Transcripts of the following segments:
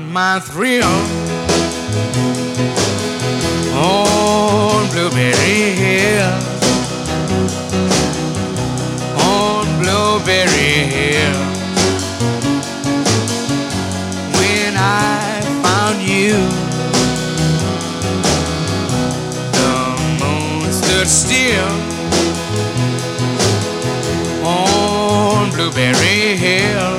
my thrill on Blueberry Hill, on Blueberry Hill. When I found you, the moon stood still on Blueberry Hill.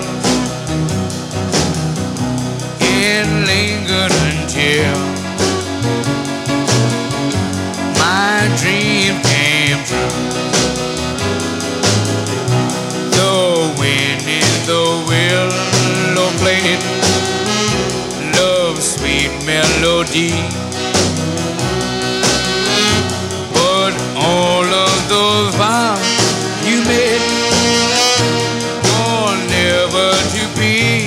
It lingered until my dream came true. The wind in the willow played love's sweet melody, but all of those vows you made were never to be.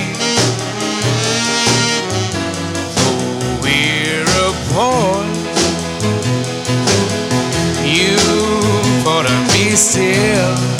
So we're apart, you thought of me still.